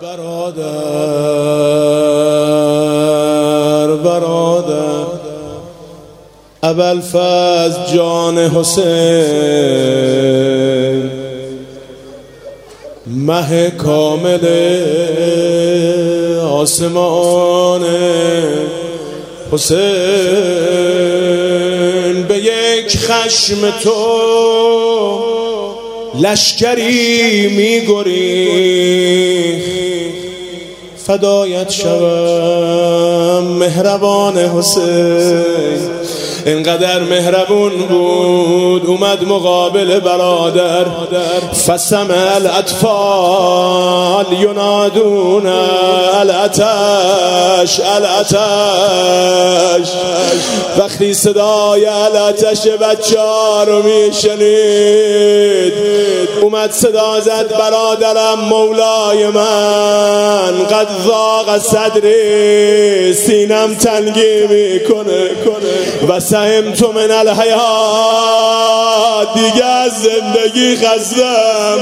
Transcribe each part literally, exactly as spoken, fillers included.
برادر برادر ابوالفضل جان حسین، مه کامل آسمان حسین، به یک خشم تو لشکری می‌گریخت، فدایت شوم مهربان حسین. اینقدر مهربون بود اومد مقابل برادر. فسمع الاطفال ینادون العطش العطش. وقتی صدای العطش بچه ها رو میشنید اومد صدا زد برادرم مولای من، قد ضاق صدری، سینم تنگی میکنه و سهمت من الحیات، دیگه از زندگی خستم.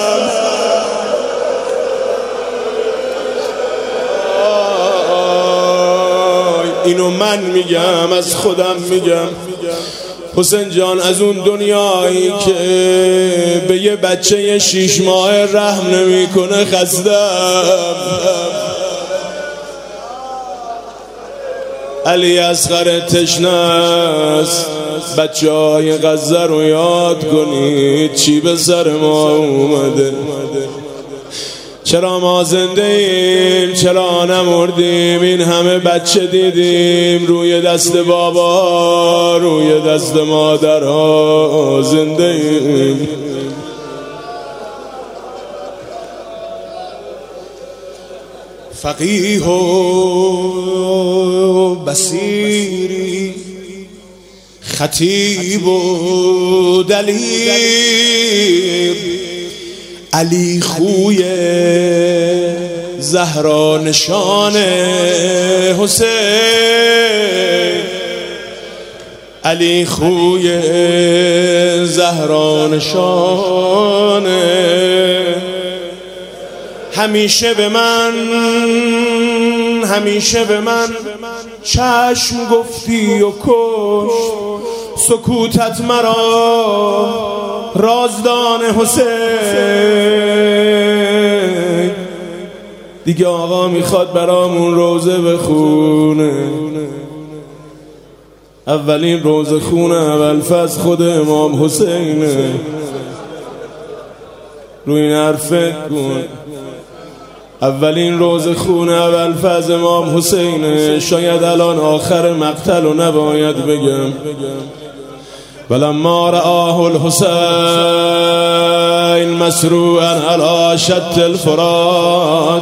اینو من میگم، از خودم میگم. حسین جان از اون دنیایی که به یه بچه شیش ماه رحم نمیکنه خستم. علی اصغر تشنه است، بچه های غزه رو یاد کنید چی به سر ما اومده. چرا ما زنده ایم؟ چرا نمردیم؟ این همه بچه دیدیم روی دست بابا، روی دست مادرها زنده ایم. فقیه و بصیری، خطیب و دلیر، علی خوی زهرا نشان حسین، علی خوی زهرا نشان. همیشه به من همیشه به من چشم گفتی و کش، سکوتت مرا رازدان حسین. دیگه آقا میخواد برامون روزه بخونه، اولین روزه خونه ابوالفضل خود امام حسینه. روی این حرف فکر کن، اولین روز خونه ابوالفضل امام حسینه. شاید الان آخر مقتل و نباید بگم، ولما رآه الحسین مسروعا علی شط الفرات،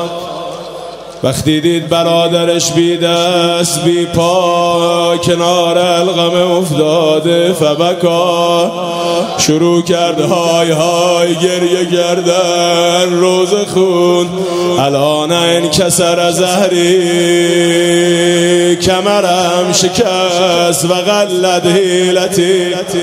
وقتی دید برادرش بی دست بی پا کنار القمه افتاده، فبکا، شروع کرد های های گریه کردن. روز خون الان انکسر ظهری، کمرم شکست و قلت حیلتی.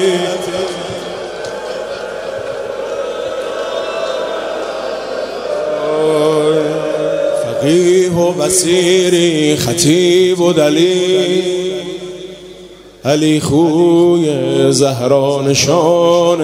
فقیه و بصیری، خطیب و دلیر، علی خوی زهرا نشان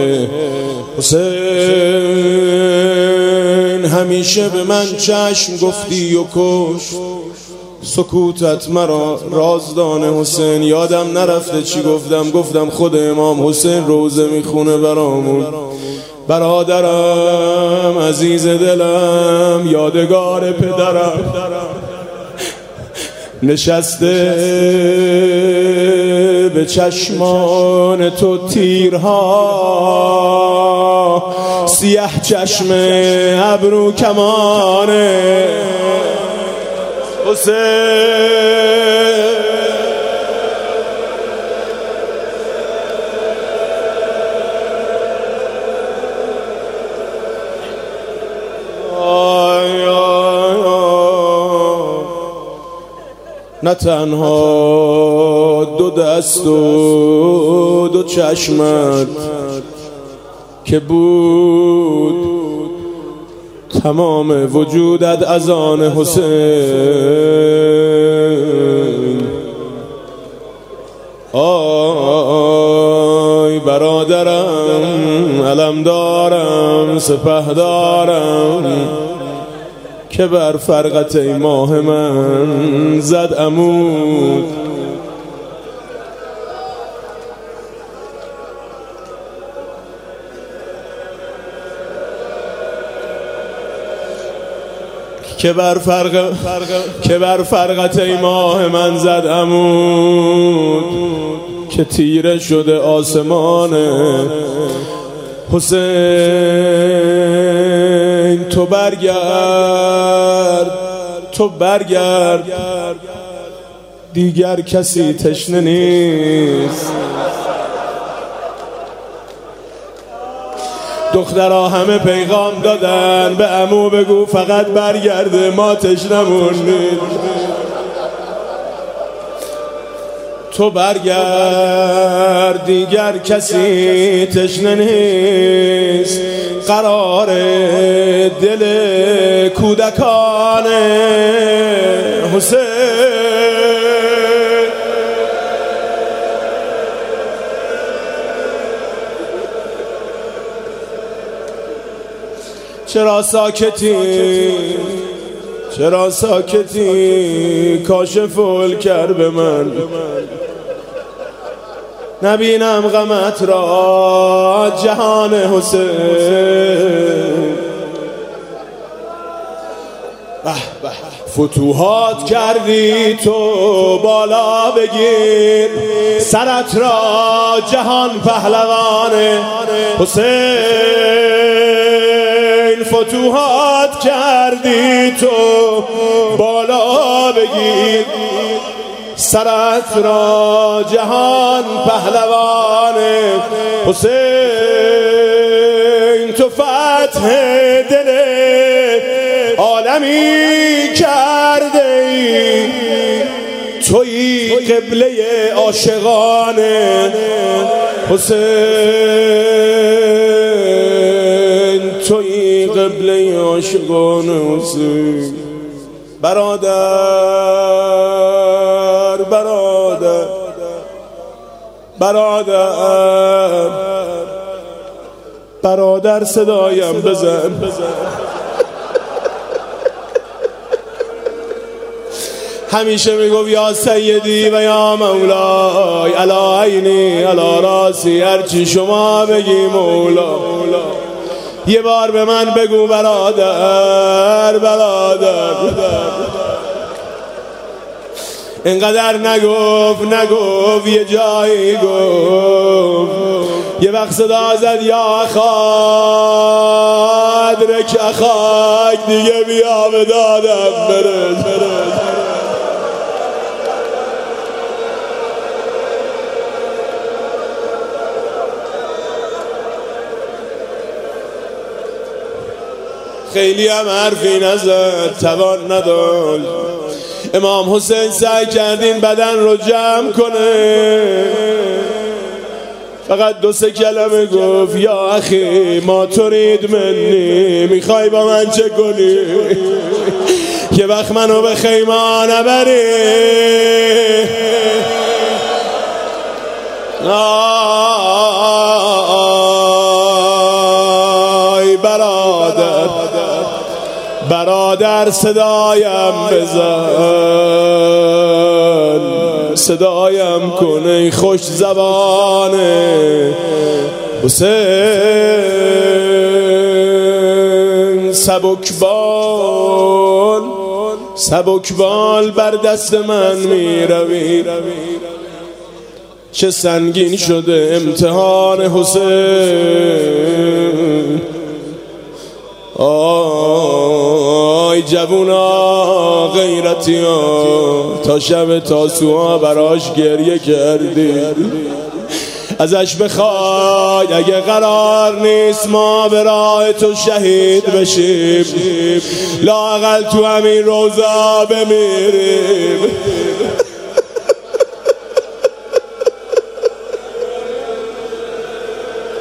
حسین. همیشه به من چشم گفتی و کش، سکوتت مرا رازدان حسین. یادم نرفته چی گفتم، گفتم خود امام حسین روزه میخونه برامون. برادرم، عزیز دلم، یادگار پدرم، نشسته به چشمان تو تیرها، سیاه چشم ابرو کمان حسین. نه تنها دو دست و دو چشمت که بود تمام وجودت از آن حسین. آی برادرم، علم دارم، سپه دارم که بر فرقت ماه من زد عمود. که بر فرق که بر فرقت ماه من زد عمود، که تیره شده آسمان حسین. تو برگرد، تو برگرد، دیگر کسی تشنه نیست. دخترها همه پیغام دادن به عمو بگو فقط برگرده، ما تشنمون نیست. تو برگرد، دیگر کسی تشنه نیست. قرار دل کودکان حسین چرا ساکتی؟ چرا ساکتی؟ کاشف الکرب من نبینم غمت را جهان حسین. فتوحات کردی تو بالا بگیر سرت را جهان پهلوان حسین. فتوحات کردی تو بالا بگیر سرت را جهان پهلوان حسین. تو فتح دل عالمی کرده ای، تویی قبله عاشقان حسین. تویی قبله عاشقان حسین. برادر برادر برادر برادر صدایم بزن. همیشه میگو یا سیدی و یا مولای، علا عینی علا راسی، هرچی شما بگی مولا. یه بار به من بگو برادر برادر. اینقدر نگفت نگفت یه جایی گفت، یه وقت صدا زد یا خاد رک اخاک، دیگه بیا به دادم برس. خیلی هم حرفی نزد، توان نداشت. امام حسین سعی کرد این بدن رو جمع کنه، فقط دو سه کلمه گفت یا اخی ما ترید منی، میخوای با من چه کنی؟ یه وقت منو به خیمه نبری. آی برادر برادر صدایم بزن، صدایم کنه خوش زبان حسین. سبکبال سبکبال بر دست من می روی، چه سنگین شده امتحان حسین. آی جوونا غیرتی ها، تا شب تاسوعا براش گریه کردی. ازش بخوای اگه قرار نیست ما به راه تو شهید بشیم، لااقل تو همین روزا بمیریم.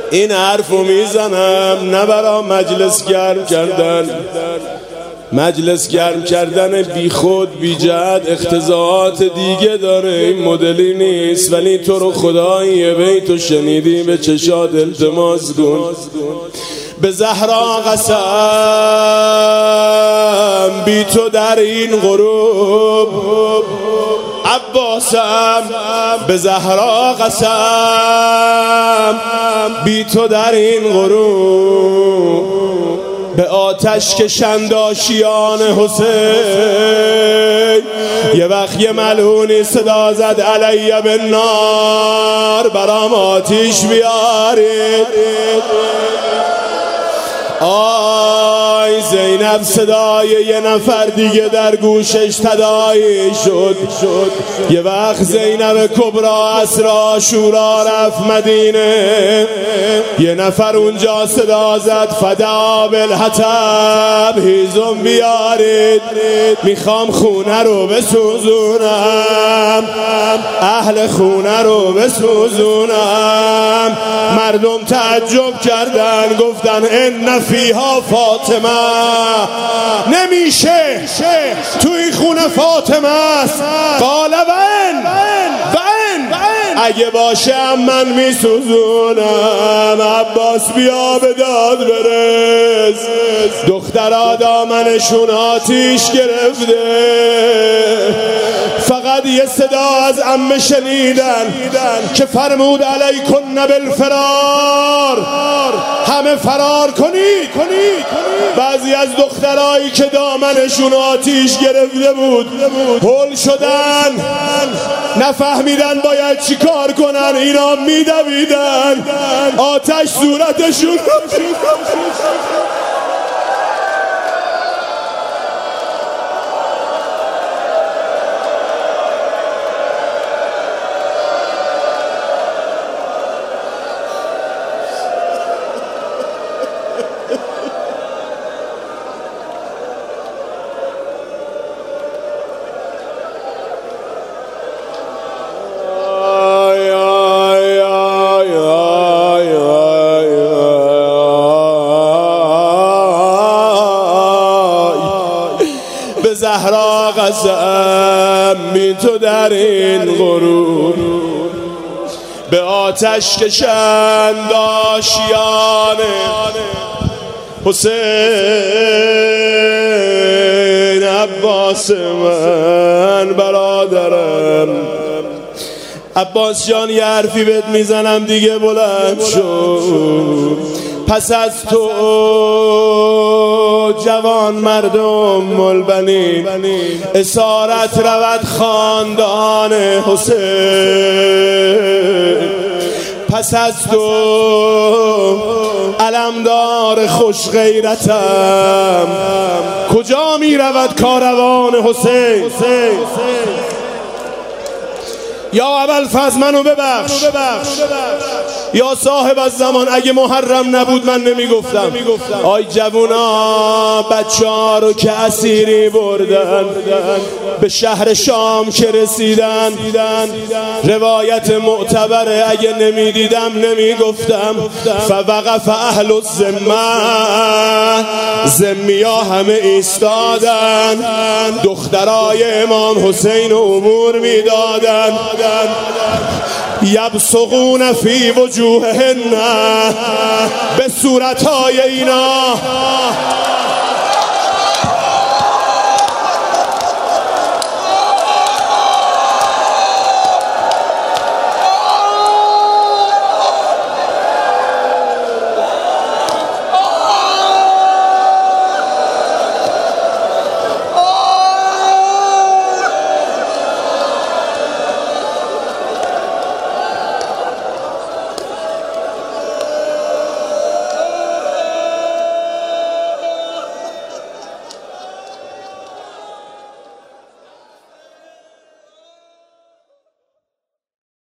این حرفو میزنم نه برا مجلس گرم کردن. مجلس گرم کردن بی خود بی جهت اقتضاعات دیگه داره، این مدلی نیست. ولی تو رو خدایی بیتو شنیدی به چشات التماس کن. به زهرا قسم بی تو در این غروب، عباسم به زهرا قسم بی تو در این غروب، به آتش کشند آشیان حسین. یه وقت یه ملعونی صدا زد علی بالنار، برام آتیش بیارید. آی زینب صدای یه نفر دیگه در گوشش تداعی شد. یه وقت زینب کبرا اسرا شورا رفت مدینه، یه نفر اونجا صدا زد فدا بالحطب، هیزم بیارید میخوام خونه رو بسوزونم، اهل خونه رو بسوزونم. مردم تعجب کردن گفتن ان فیها فاطمه، نمیشه تو این خونه فاطمه است. قال وین وین اگه باشه من میسوزونم. عباس بیا به داد برس، دخترها دامنشون آتیش گرفته. فقط یه صدا از عمه شنیدن که فرمود علیکن بالفرار، همه فرار کنید. بعضی از دخترایی که دامنشون آتیش گرفته بود هول شدن، نفهمیدن باید چی کار کنن. اینا میدویدن، آتش صورتشون به زهرا قسم بی تو در این غروب، به آتش کشند آشیان حسین. عباس من برادرم، عباس جان یه حرفی بهت میزنم دیگه بلند شد. پس از تو جوان مردم ملبنی، اسارت رود خاندان حسین. پس از تو علمدار خوش غیرتم، کجا می رود کاروان حسین؟ یا ابوالفضل منو ببخش، یا صاحب از زمان اگه محرم نبود من نمیگفتم. آی جوونا بچه ها رو که اسیری بردن، به شهر شام که رسیدن، روایت معتبره اگه نمیدیدم نمیگفتم. فوقف اهل الذمه، ذمی ها همه ایستادن، دخترای امام حسین امور میدادن. یبصقون فی وجوههن، به صورتهای اینا